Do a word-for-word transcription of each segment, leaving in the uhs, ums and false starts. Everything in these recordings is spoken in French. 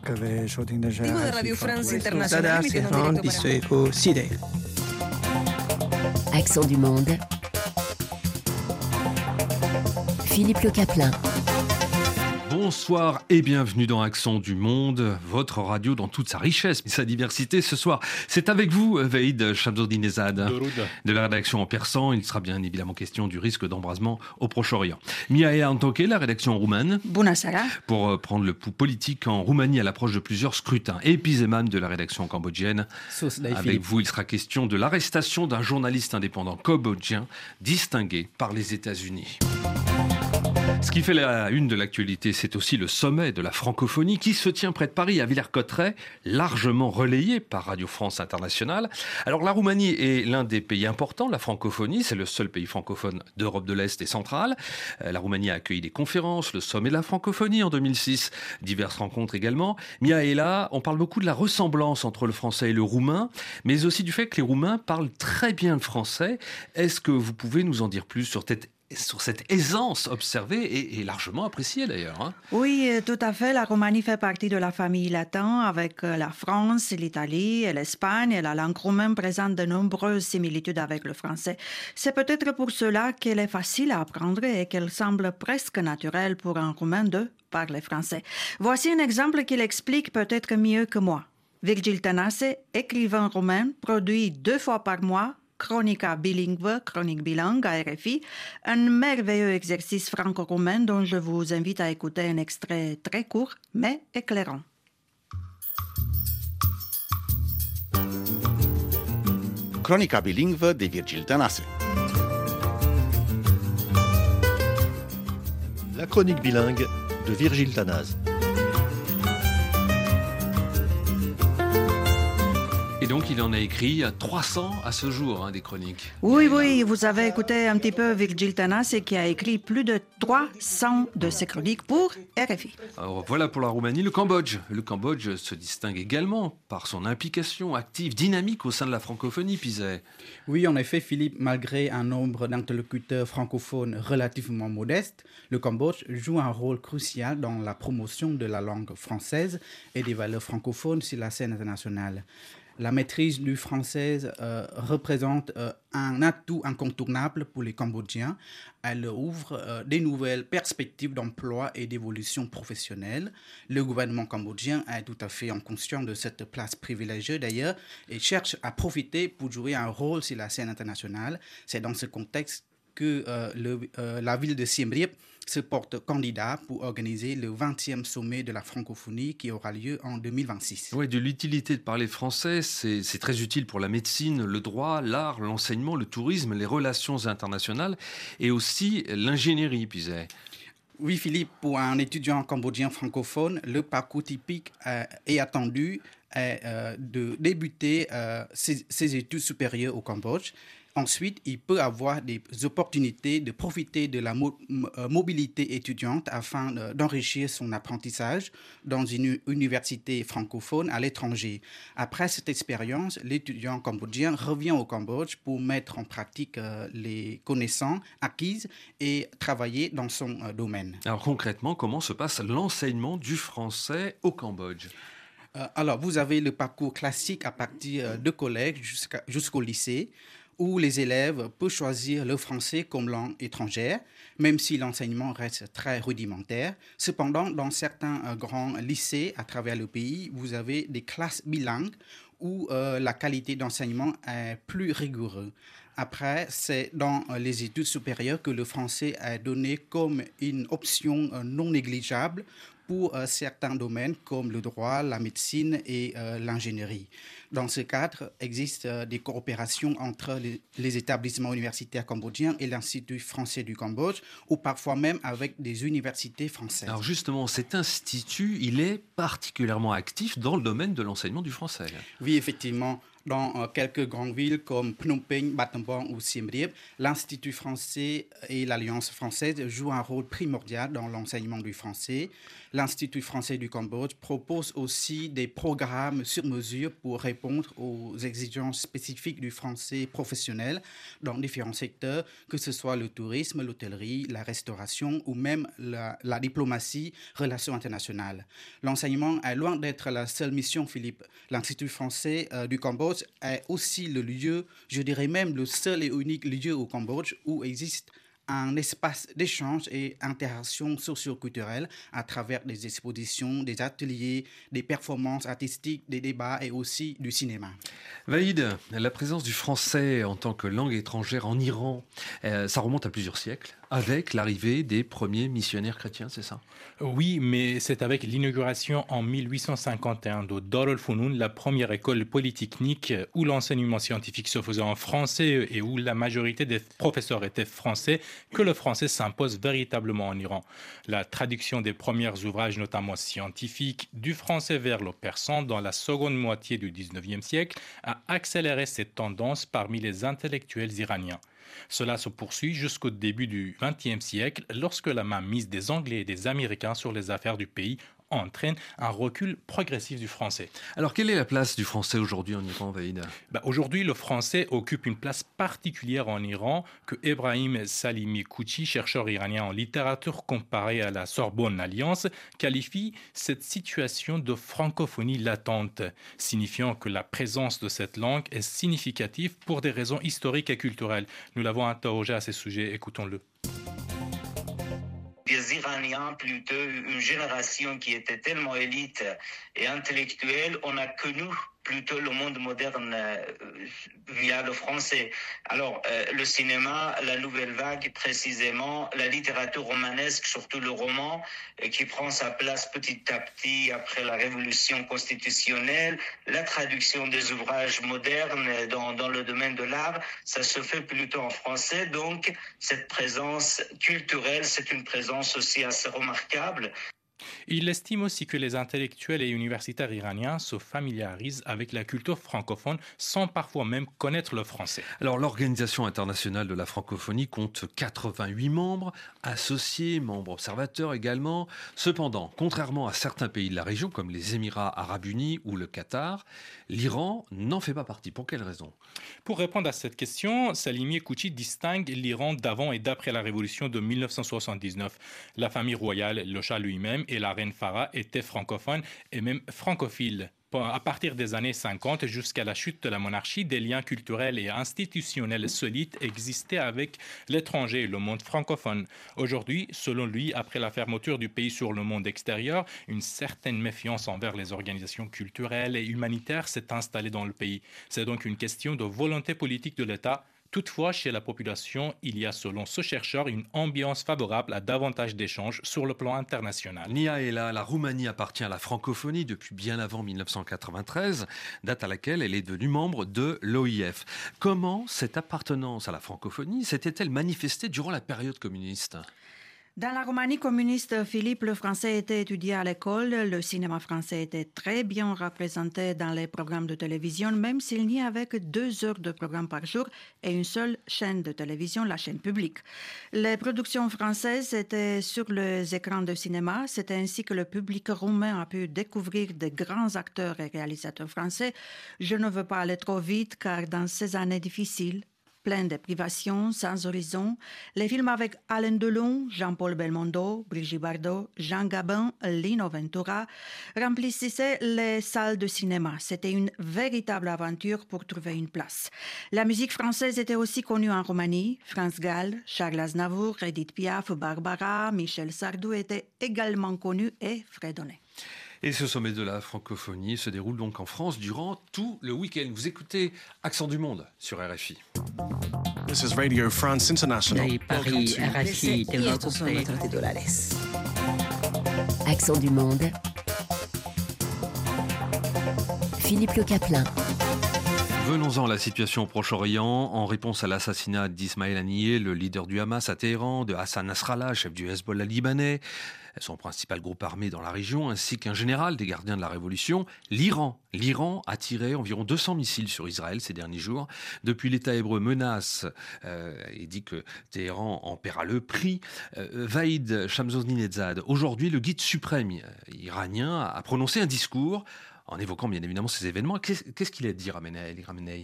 各位收听的是 Radio I C France Franco Internationale, emitiendo en directo para- Accent du monde. Philippe Le Caplin. Bonsoir et bienvenue dans Accent du Monde, votre radio dans toute sa richesse et sa diversité. Ce soir, c'est avec vous, Veïd Shamsodinezad, de la rédaction en persan. Il sera bien évidemment question du risque d'embrasement au Proche-Orient. Miaea Antoke, la rédaction roumaine, Bună seara. pour prendre le pouls politique en Roumanie à l'approche de plusieurs scrutins. Et Pizeman de la rédaction cambodgienne. Avec vous, il sera question de l'arrestation d'un journaliste indépendant cambodgien distingué par les États-Unis. Ce qui fait la une de l'actualité, c'est aussi le sommet de la francophonie qui se tient près de Paris, à Villers-Cotterêts, largement relayé par Radio France Internationale. Alors la Roumanie est l'un des pays importants de la francophonie, c'est le seul pays francophone d'Europe de l'Est et centrale. La Roumanie a accueilli des conférences, le sommet de la francophonie en deux mille six, diverses rencontres également. Miaela, on parle beaucoup de la ressemblance entre le français et le roumain, mais aussi du fait que les Roumains parlent très bien le français. Est-ce que vous pouvez nous en dire plus sur cette sur cette aisance observée et, et largement appréciée d'ailleurs. Hein. Oui, tout à fait. La Roumanie fait partie de la famille latine avec la France, l'Italie et l'Espagne. Et la langue roumaine présente de nombreuses similitudes avec le français. C'est peut-être pour cela qu'elle est facile à apprendre et qu'elle semble presque naturelle pour un Roumain de parler français. Voici un exemple qui l'explique peut-être mieux que moi. Virgil Tănase, écrivain roumain, produit deux fois par mois Chronica bilingue, chronique bilingue à R F I, un merveilleux exercice franco-roumain dont je vous invite à écouter un extrait très court mais éclairant. Chronica bilingue de Virgil Tănase. La chronique bilingue de Virgil Tănase. Et donc, il en a écrit trois cents à ce jour, hein, des chroniques. Oui, oui, vous avez écouté un petit peu Virgil Tănase qui a écrit plus de trois cents de ses chroniques pour R F I. Alors, voilà pour la Roumanie. Le Cambodge. Le Cambodge se distingue également par son implication active, dynamique au sein de la francophonie, Pizet. Oui, en effet, Philippe, malgré un nombre d'interlocuteurs francophones relativement modeste, le Cambodge joue un rôle crucial dans la promotion de la langue française et des valeurs francophones sur la scène internationale. La maîtrise du français euh, représente euh, un atout incontournable pour les Cambodgiens. Elle ouvre euh, des nouvelles perspectives d'emploi et d'évolution professionnelle. Le gouvernement cambodgien est tout à fait conscient de cette place privilégiée d'ailleurs et cherche à profiter pour jouer un rôle sur la scène internationale. C'est dans ce contexte que euh, le, euh, la ville de Siem Reap se porte candidat pour organiser le vingtième sommet de la francophonie qui aura lieu en deux mille vingt-six. Oui, de l'utilité de parler français, c'est, c'est très utile pour la médecine, le droit, l'art, l'enseignement, le tourisme, les relations internationales et aussi l'ingénierie, Pizet. Oui, Philippe, pour un étudiant cambodgien francophone, le parcours typique euh, et attendu est euh, de débuter euh, ses, ses études supérieures au Cambodge. Ensuite, il peut avoir des opportunités de profiter de la mo- mobilité étudiante afin de, d'enrichir son apprentissage dans une université francophone à l'étranger. Après cette expérience, l'étudiant cambodgien revient au Cambodge pour mettre en pratique euh, les connaissances acquises et travailler dans son euh, domaine. Alors concrètement, comment se passe l'enseignement du français au Cambodge ? euh, Alors, vous avez le parcours classique à partir de collège jusqu'à, jusqu'au lycée, où les élèves peuvent choisir le français comme langue étrangère, même si l'enseignement reste très rudimentaire. Cependant, dans certains euh, grands lycées à travers le pays, vous avez des classes bilingues où euh, la qualité d'enseignement est plus rigoureuse. Après, c'est dans euh, les études supérieures que le français est donné comme une option euh, non négligeable pour euh, certains domaines comme le droit, la médecine et euh, l'ingénierie. Dans ce cadre, existent euh, des coopérations entre les, les établissements universitaires cambodgiens et l'Institut français du Cambodge, ou parfois même avec des universités françaises. Alors justement, cet institut, il est particulièrement actif dans le domaine de l'enseignement du français. Oui, effectivement. Dans euh, quelques grandes villes comme Phnom Penh, Battambang ou Siem Reap, l'Institut français et l'Alliance française jouent un rôle primordial dans l'enseignement du français. L'Institut français du Cambodge propose aussi des programmes sur mesure pour répondre aux exigences spécifiques du français professionnel dans différents secteurs, que ce soit le tourisme, l'hôtellerie, la restauration ou même la, la diplomatie, relations internationales. L'enseignement est loin d'être la seule mission, Philippe. L'Institut français euh, du Cambodge est aussi le lieu, je dirais même le seul et unique lieu au Cambodge où existe un espace d'échange et interaction socio-culturelle à travers des expositions, des ateliers, des performances artistiques, des débats et aussi du cinéma. Vahid, la présence du français en tant que langue étrangère en Iran, euh, ça remonte à plusieurs siècles, avec l'arrivée des premiers missionnaires chrétiens, c'est ça? Oui, mais c'est avec l'inauguration en mille huit cent cinquante et un de Dar el-Funun, la première école polytechnique où l'enseignement scientifique se faisait en français et où la majorité des professeurs étaient français, que le français s'impose véritablement en Iran. La traduction des premiers ouvrages, notamment scientifiques, du français vers le persan dans la seconde moitié du dix-neuvième siècle a accéléré cette tendance parmi les intellectuels iraniens. Cela se poursuit jusqu'au début du vingtième siècle, lorsque la mainmise des Anglais et des Américains sur les affaires du pays entraîne un recul progressif du français. Alors, quelle est la place du français aujourd'hui en Iran, Vahid? bah, Aujourd'hui, le français occupe une place particulière en Iran que Ebrahim Salimi Kouchi, chercheur iranien en littérature comparée à la Sorbonne Alliance, qualifie cette situation de francophonie latente, signifiant que la présence de cette langue est significative pour des raisons historiques et culturelles. Nous l'avons interrogé à ce sujet, écoutons-le. Des Iraniens, plutôt une génération qui était tellement élite et intellectuelle, on a connu plutôt le monde moderne euh, via le français. Alors, euh, le cinéma, la nouvelle vague, précisément, la littérature romanesque, surtout le roman, euh, qui prend sa place petit à petit après la révolution constitutionnelle, la traduction des ouvrages modernes dans, dans le domaine de l'art, ça se fait plutôt en français. Donc, cette présence culturelle, c'est une présence aussi assez remarquable. Il estime aussi que les intellectuels et universitaires iraniens se familiarisent avec la culture francophone sans parfois même connaître le français. Alors, l'Organisation internationale de la francophonie compte quatre-vingt-huit membres, associés, membres observateurs également. Cependant, contrairement à certains pays de la région, comme les Émirats arabes unis ou le Qatar, l'Iran n'en fait pas partie. Pour quelle raison? Pour répondre à cette question, Salimi Kouchi distingue l'Iran d'avant et d'après la révolution de mille neuf cent soixante-dix-neuf. La famille royale, le Shah lui-même et la reine Farah étaient francophones et même francophiles. À partir des années cinquante jusqu'à la chute de la monarchie, des liens culturels et institutionnels solides existaient avec l'étranger et le monde francophone. Aujourd'hui, selon lui, après la fermeture du pays sur le monde extérieur, une certaine méfiance envers les organisations culturelles et humanitaires s'est installée dans le pays. C'est donc une question de volonté politique de l'État. Toutefois, chez la population, il y a, selon ce chercheur, une ambiance favorable à davantage d'échanges sur le plan international. Nia est là, la Roumanie appartient à la francophonie depuis bien avant mille neuf cent quatre-vingt-treize, date à laquelle elle est devenue membre de l'O I F. Comment cette appartenance à la francophonie s'était-elle manifestée durant la période communiste ? Dans la Roumanie communiste, Philippe, le français était étudié à l'école. Le cinéma français était très bien représenté dans les programmes de télévision, même s'il n'y avait que deux heures de programme par jour et une seule chaîne de télévision, la chaîne publique. Les productions françaises étaient sur les écrans de cinéma. C'est ainsi que le public roumain a pu découvrir de grands acteurs et réalisateurs français. Je ne veux pas aller trop vite, car dans ces années difficiles, plein de privations, sans horizon, les films avec Alain Delon, Jean-Paul Belmondo, Brigitte Bardot, Jean Gabin, Lino Ventura remplissaient les salles de cinéma. C'était une véritable aventure pour trouver une place. La musique française était aussi connue en Roumanie. France Gall, Charles Aznavour, Edith Piaf, Barbara, Michel Sardou étaient également connus et fredonnés. Et ce sommet de la francophonie se déroule donc en France durant tout le week-end. Vous écoutez Accent du Monde sur R F I. This is Radio France International. Paris, R F I, Accent du Monde. Philippe Le Caplin. Venons-en à la situation au Proche-Orient. En réponse à l'assassinat d'Ismaël Haniyeh, le leader du Hamas à Téhéran, de Hassan Nasrallah, chef du Hezbollah libanais, son principal groupe armé dans la région, ainsi qu'un général des gardiens de la révolution, l'Iran. L'Iran a tiré environ deux cents missiles sur Israël ces derniers jours. Depuis, l'État hébreu menace euh, et dit que Téhéran en paiera le prix. Euh, Vaïd Shamsoni-Nezhad, aujourd'hui, le guide suprême iranien, a prononcé un discours en évoquant bien évidemment ces événements. Qu'est-ce, qu'est-ce qu'il a dit, Ramenei ?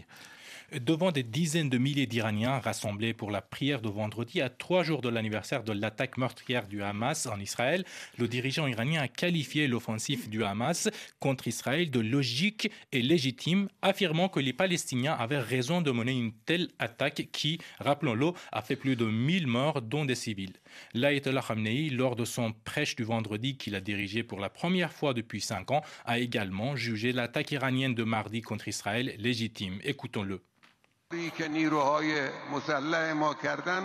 Devant des dizaines de milliers d'Iraniens rassemblés pour la prière de vendredi à trois jours de l'anniversaire de l'attaque meurtrière du Hamas en Israël, le dirigeant iranien a qualifié l'offensive du Hamas contre Israël de logique et légitime, affirmant que les Palestiniens avaient raison de mener une telle attaque qui, rappelons-le, a fait plus de mille morts, dont des civils. L'Ayatollah Khamenei, lors de son prêche du vendredi qu'il a dirigé pour la première fois depuis cinq ans, a également jugé l'attaque iranienne de mardi contre Israël légitime. Écoutons-le. که نیروهای مسلح ما کردن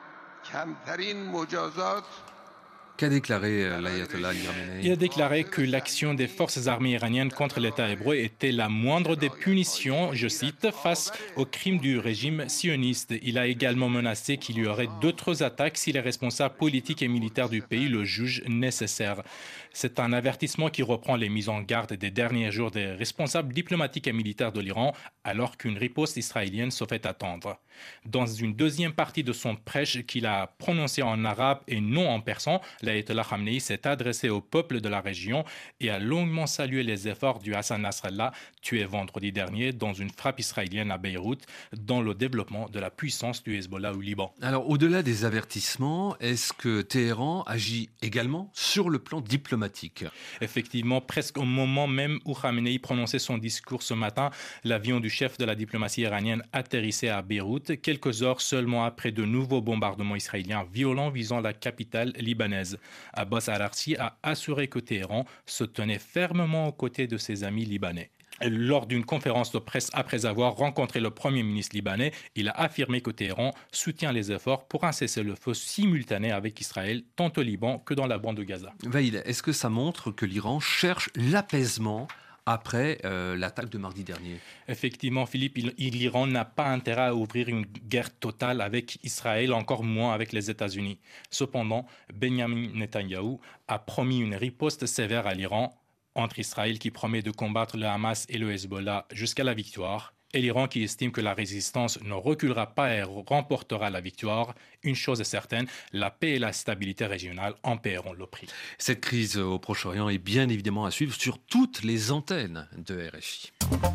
کمترین مجازات Qu'a déclaré l'Ayatollah Ali Khamenei ? Il a déclaré que l'action des forces armées iraniennes contre l'État hébreu était la moindre des punitions, je cite, face aux crimes du régime sioniste. Il a également menacé qu'il y aurait d'autres attaques si les responsables politiques et militaires du pays le jugent nécessaire. C'est un avertissement qui reprend les mises en garde des derniers jours des responsables diplomatiques et militaires de l'Iran, alors qu'une riposte israélienne se fait attendre. Dans une deuxième partie de son prêche qu'il a prononcé en arabe et non en persan, l'Ayatollah Khamenei s'est adressé au peuple de la région et a longuement salué les efforts du Hassan Nasrallah, tué vendredi dernier dans une frappe israélienne à Beyrouth, dans le développement de la puissance du Hezbollah au Liban. Alors, au-delà des avertissements, est-ce que Téhéran agit également sur le plan diplomatique ? Effectivement, presque au moment même où Khamenei prononçait son discours ce matin, l'avion du chef de la diplomatie iranienne atterrissait à Beyrouth, quelques heures seulement après de nouveaux bombardements israéliens violents visant la capitale libanaise. Abbas Araghchi a assuré que Téhéran se tenait fermement aux côtés de ses amis libanais. Lors d'une conférence de presse après avoir rencontré le Premier ministre libanais, il a affirmé que Téhéran soutient les efforts pour un cessez-le-feu simultané avec Israël, tant au Liban que dans la bande de Gaza. Vaïd, est-ce que ça montre que l'Iran cherche l'apaisement après euh, l'attaque de mardi dernier? Effectivement, Philippe, l'Iran n'a pas intérêt à ouvrir une guerre totale avec Israël, encore moins avec les États-Unis. Cependant, Benjamin Netanyahou a promis une riposte sévère à l'Iran, entre Israël qui promet de combattre le Hamas et le Hezbollah jusqu'à la victoire, et l'Iran qui estime que la résistance ne reculera pas et remportera la victoire. Une chose est certaine, la paix et la stabilité régionale en paieront le prix. Cette crise au Proche-Orient est bien évidemment à suivre sur toutes les antennes de R F I.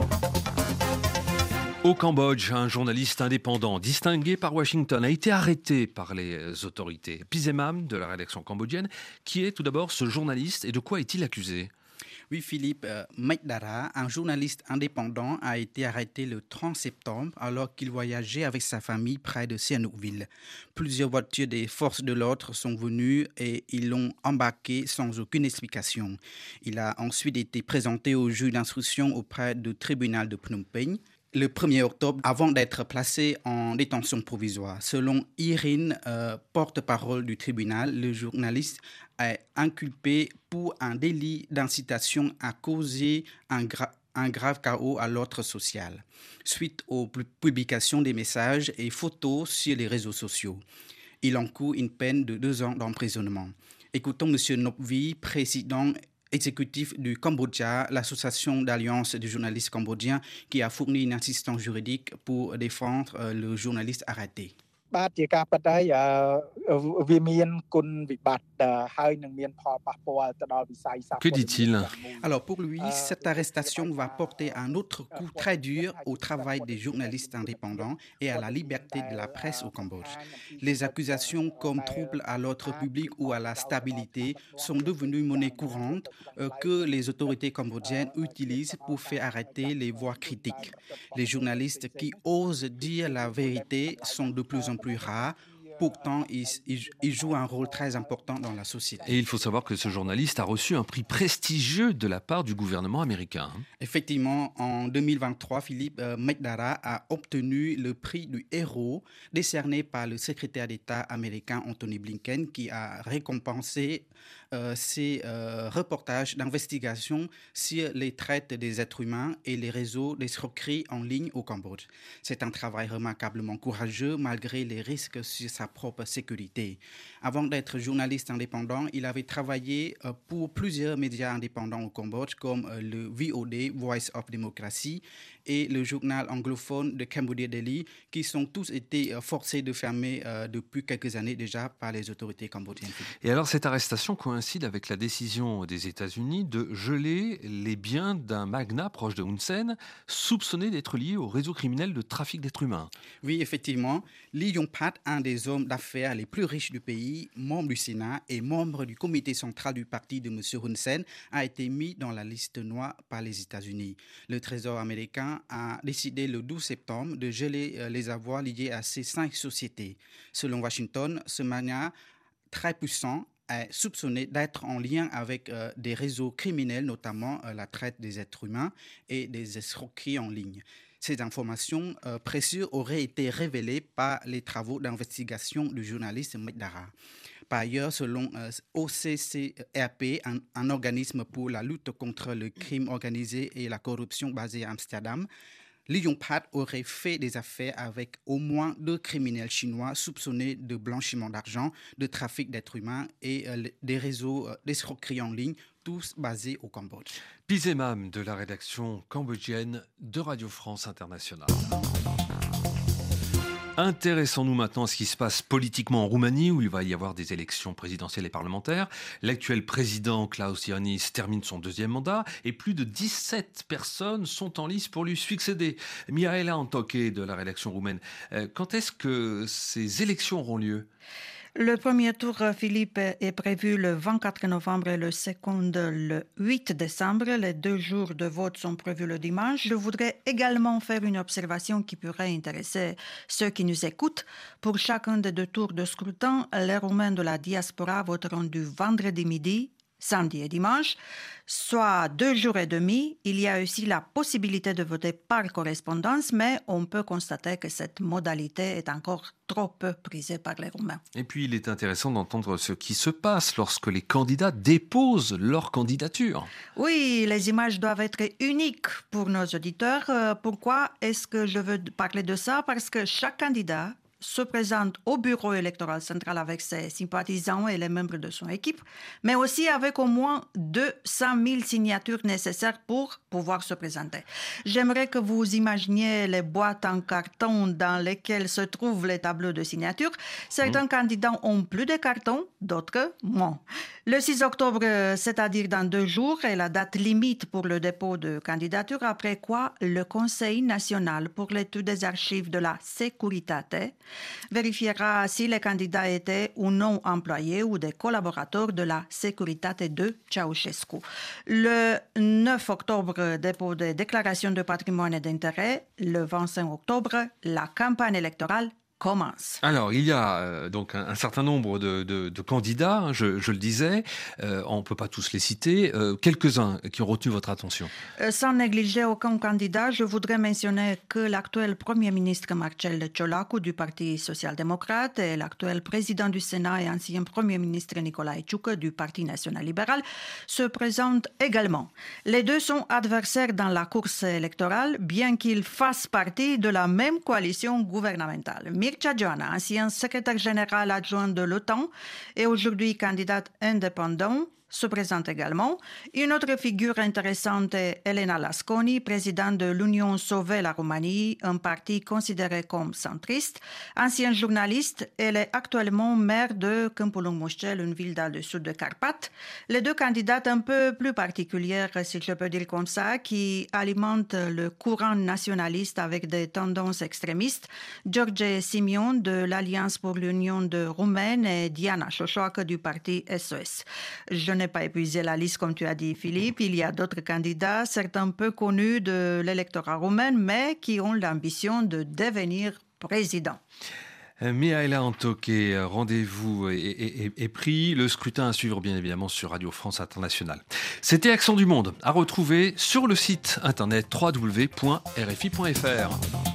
Au Cambodge, un journaliste indépendant distingué par Washington a été arrêté par les autorités. Pizemam, de la rédaction cambodgienne, qui est tout d'abord ce journaliste et de quoi est-il accusé ? Oui, Philippe, euh, Mike Dara, un journaliste indépendant, a été arrêté le trente septembre alors qu'il voyageait avec sa famille près de Sihanoukville. Plusieurs voitures des forces de l'ordre sont venues et ils l'ont embarqué sans aucune explication. Il a ensuite été présenté au juge d'instruction auprès du tribunal de Phnom Penh le premier octobre avant d'être placé en détention provisoire. Selon Irine, euh, porte-parole du tribunal, le journaliste est inculpé pour un délit d'incitation à causer un, gra- un grave chaos à l'ordre social, suite aux publications des messages et photos sur les réseaux sociaux. Il encourt une peine de deux ans d'emprisonnement. Écoutons M. Nopvi, président exécutif du Cambodgia, l'association d'alliance des journalistes cambodgiens qui a fourni une assistance juridique pour défendre euh, le journaliste arrêté. Que dit-il ? Alors pour lui, cette arrestation va porter un autre coup très dur au travail des journalistes indépendants et à la liberté de la presse au Cambodge. Les accusations comme trouble à l'ordre public ou à la stabilité sont devenues monnaie courante euh, que les autorités cambodgiennes utilisent pour faire arrêter les voix critiques. Les journalistes qui osent dire la vérité sont de plus en plus rares. pourtant, il, il, il joue un rôle très important dans la société. Et il faut savoir que ce journaliste a reçu un prix prestigieux de la part du gouvernement américain. Effectivement, en deux mille vingt-trois, Philippe euh, Mekdara a obtenu le prix du héros décerné par le secrétaire d'État américain Anthony Blinken, qui a récompensé euh, ses euh, reportages d'investigation sur les traites des êtres humains et les réseaux d'escroquerie en ligne au Cambodge. C'est un travail remarquablement courageux malgré les risques sur sa propre sécurité. Avant d'être journaliste indépendant, il avait travaillé euh, pour plusieurs médias indépendants au Cambodge comme euh, le V O D, Voice of Democracy, et le journal anglophone de Cambodia Daily, qui sont tous été euh, forcés de fermer euh, depuis quelques années déjà par les autorités cambodgiennes. Et alors cette arrestation coïncide avec la décision des États-Unis de geler les biens d'un magnat proche de Hun Sen, soupçonné d'être lié au réseau criminel de trafic d'êtres humains. Oui, effectivement. Lee Yong-pat, un des hommes d'affaires les plus riches du pays, membre du Sénat et membre du comité central du parti de M. Hun Sen, a été mis dans la liste noire par les États-Unis. Le Trésor américain a décidé le douze septembre de geler les avoirs liés à ces cinq sociétés. Selon Washington, ce magnat très puissant est soupçonné d'être en lien avec euh, des réseaux criminels, notamment euh, la traite des êtres humains et des escroqueries en ligne. Ces informations euh, précieuses auraient été révélées par les travaux d'investigation du journaliste Mekdara. Par ailleurs, selon euh, O C C R P, un, un organisme pour la lutte contre le crime organisé et la corruption basé à Amsterdam, Lee Yong-pat aurait fait des affaires avec au moins deux criminels chinois soupçonnés de blanchiment d'argent, de trafic d'êtres humains et euh, des réseaux euh, d'escroquerie en ligne, tous basés au Cambodge. Pizemam de la rédaction cambodgienne de Radio France Internationale. Intéressons-nous maintenant à ce qui se passe politiquement en Roumanie, où il va y avoir des élections présidentielles et parlementaires. L'actuel président Klaus Iohannis termine son deuxième mandat et plus de dix-sept personnes sont en lice pour lui succéder. Mihaela Antoche de la rédaction roumaine, quand est-ce que ces élections auront lieu ? Le premier tour, Philippe, est prévu le vingt-quatre novembre et le second le huit décembre. Les deux jours de vote sont prévus le dimanche. Je voudrais également faire une observation qui pourrait intéresser ceux qui nous écoutent. Pour chacun des deux tours de scrutin, les Roumains de la diaspora voteront du vendredi midi, samedi et dimanche, soit deux jours et demi. Il y a aussi la possibilité de voter par correspondance, mais on peut constater que cette modalité est encore trop peu prisée par les Roumains. Et puis, il est intéressant d'entendre ce qui se passe lorsque les candidats déposent leur candidature. Oui, les images doivent être uniques pour nos auditeurs. Pourquoi est-ce que je veux parler de ça ? Parce que chaque candidat se présente au bureau électoral central avec ses sympathisants et les membres de son équipe, mais aussi avec au moins deux cent mille signatures nécessaires pour pouvoir se présenter. J'aimerais que vous imaginiez les boîtes en carton dans lesquelles se trouvent les tableaux de signatures. Certains mmh. candidats ont plus de cartons, d'autres moins. Le six octobre, c'est-à-dire dans deux jours, est la date limite pour le dépôt de candidature, après quoi le Conseil national pour l'étude des archives de la Securitate vérifiera si les candidats étaient ou non employés ou des collaborateurs de la Securitate de Ceausescu. Le neuf octobre, dépôt des déclarations de patrimoine et d'intérêt. Le vingt-cinq octobre, la campagne électorale commence. Alors, il y a euh, donc un, un certain nombre de, de, de candidats, hein, je, je le disais, euh, on ne peut pas tous les citer, euh, quelques-uns qui ont retenu votre attention. Euh, sans négliger aucun candidat, je voudrais mentionner que l'actuel Premier ministre Marcel Ciolacu du Parti social-démocrate et l'actuel président du Sénat et ancien Premier ministre Nicolae Ciucă du Parti national-libéral se présentent également. Les deux sont adversaires dans la course électorale, bien qu'ils fassent partie de la même coalition gouvernementale. Mircea Joana, ancien secrétaire général adjoint de l'OTAN et aujourd'hui candidate indépendant, se présente également. Une autre figure intéressante est Elena Lasconi, présidente de l'Union Sauver la Roumanie, un parti considéré comme centriste. Ancienne journaliste, elle est actuellement maire de Câmpul Mușcel, une ville dans le sud de Carpates. Les deux candidates un peu plus particulières, si je peux dire comme ça, qui alimentent le courant nationaliste avec des tendances extrémistes. George Simion de l'Alliance pour l'Union de Roumaine et Diana Șoșoacă du parti S O S. Je n'ai pas épuisé la liste, comme tu as dit, Philippe. Il y a d'autres candidats, certains peu connus de l'électorat roumain, mais qui ont l'ambition de devenir président. Mihaela Antoke, rendez-vous est, est, est pris. Le scrutin à suivre bien évidemment sur Radio France Internationale. C'était Accent du Monde, à retrouver sur le site internet w w w point r f i point f r.